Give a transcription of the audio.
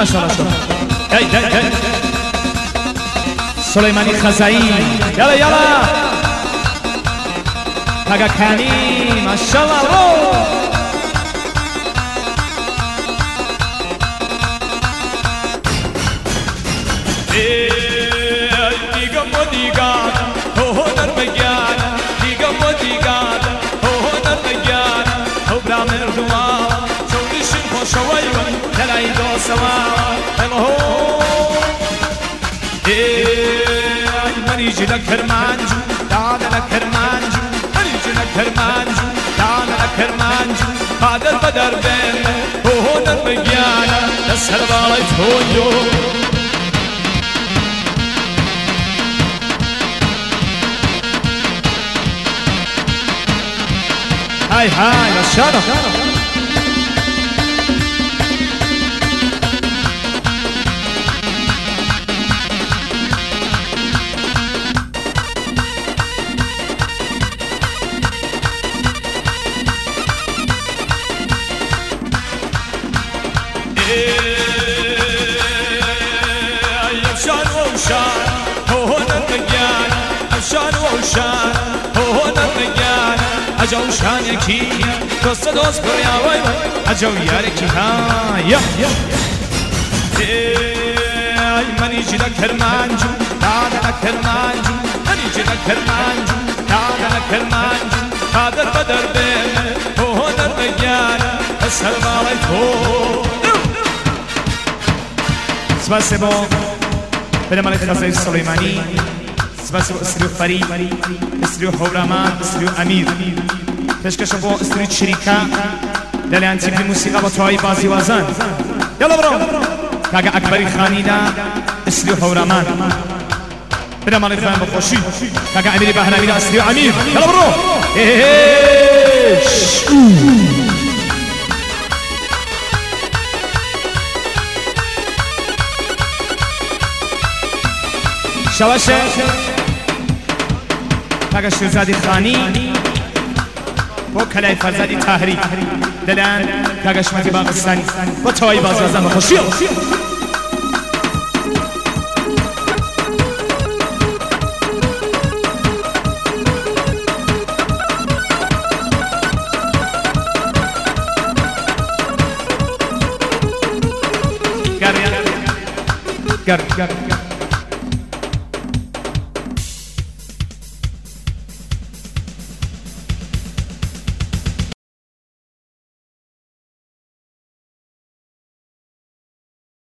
شالا سلیمانی خزایی یالا یالا تاگا کنی ماشاءالله منيجي لكرمانجو تعال لكرمانجو منيجي لكرمانجو تعال لكرمانجو هذا البدر بين وهون المجيانة تسهل بالي تهونيو هاي ماشاءالله اجاو شان یکی دوست بریا وای اجاو یار کی ها یا ای منی جدا کرمانجو دادا کرمانجو منی جدا کرمانجو دادا کرمانجو قادر بدر به هنر بگیان السلام علیکم سپاسبو به ملک خزایی سلیمانی سپاسبو استریو فرید استریو هورامان استریو امیر پیشکش با استریو شریکا دلیان تیپی موسیقی با توهای بازی وازن یالا برو کاگا اکبری خانیدا استریو هورامان به ملک فهم بخوشی کاگا امیری بهرامی دا استریو امیر یالا برو شواشه کاگا شیرزادی خانی با کلای فرزادی تاهری دلان کاگا شمتی باغستانی با توایی بازوازن بخوشی گر